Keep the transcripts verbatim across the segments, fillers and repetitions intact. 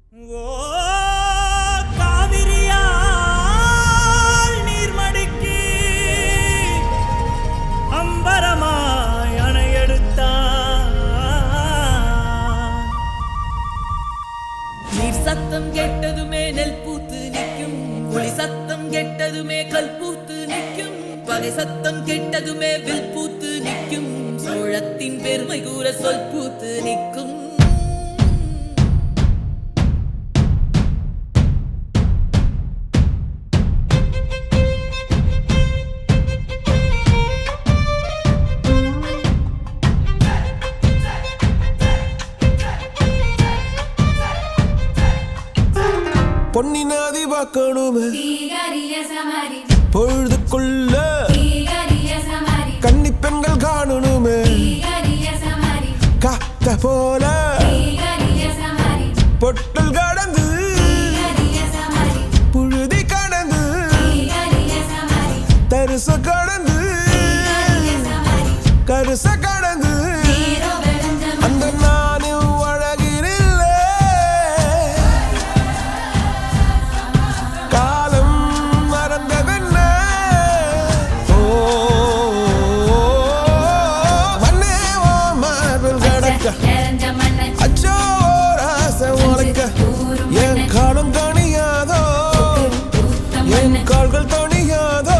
சத்தம் கெட்டதுமே நெல் பூத்து நிற்கும், புலி சத்தம் கெட்டதுமே கல் பூத்து நிற்கும், பகை சத்தம் கெட்டதுமே வில் பூத்து நிற்கும், சோழத்தின் பெருமை கூற சொல் பூத்து நிற்கும். பொன்னி நதி பார்க்கணுமே பொழுதுக்குள்ள கன்னி பெண்கள் காணணுமே காத்த போல பொட்டல் கடந்து புழுதி கடந்து தரிச கடந்து கருச கடந்து அந்த நானு அழகினில்ல காலம் மறந்ததென்ன ஓ மண்ணே ஓ மார்பில் கடக்க அச்சோ ராச உனக்க என் காலம் தணியாதோ என் கால்கள் தணியாதோ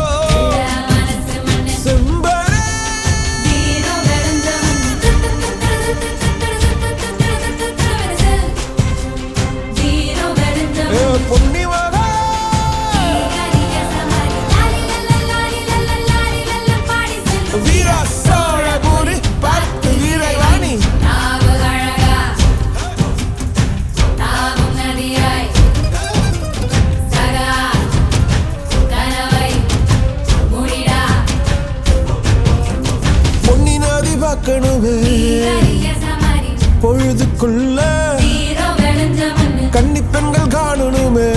பொழுதுக்குள்ள கன்னி பெண்கள் காணணுமே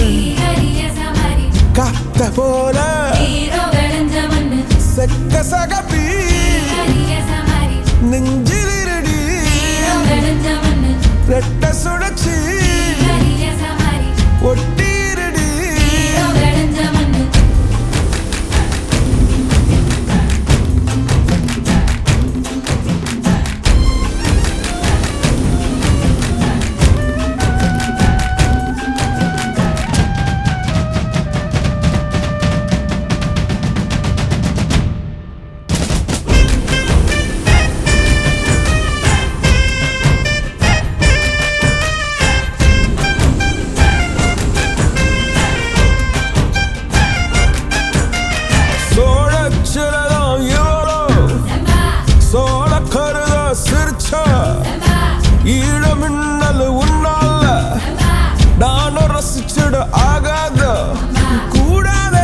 காத்த போல செக்க சகப்பி நெஞ்சில் இருடி ரெட்ட சுழச்சி ஒட்டிருடி ஈழமின்னல் உன்னால நானும் ரசிச்சிட ஆகாத கூடாதே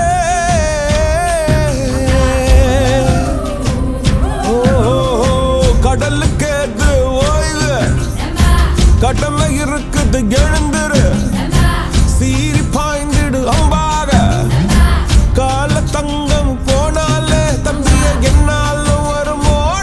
கடலுக்கு ஏது ஓய்வு கடமை இருக்குது எழுந்துரு சீரி பாய்ந்திடு அம்பாக கால தங்கம் போனாலே தம்பிய என்னாலும் வருமோட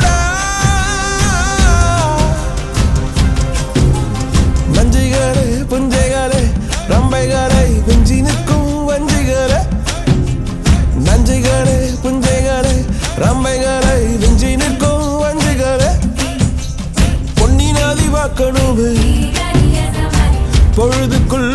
நஞ்சிகளே புஞ்சைகளே ரம்பைகளை வெஞ்சி நிற்கும் வஞ்சிகளே நஞ்சிகளே புஞ்சைகளே ரம்பைகளை வெஞ்சி நிற்கும் வஞ்சிகளே பொன்னி நதி பார்க்கணுமே பொழுதுக்குள்ள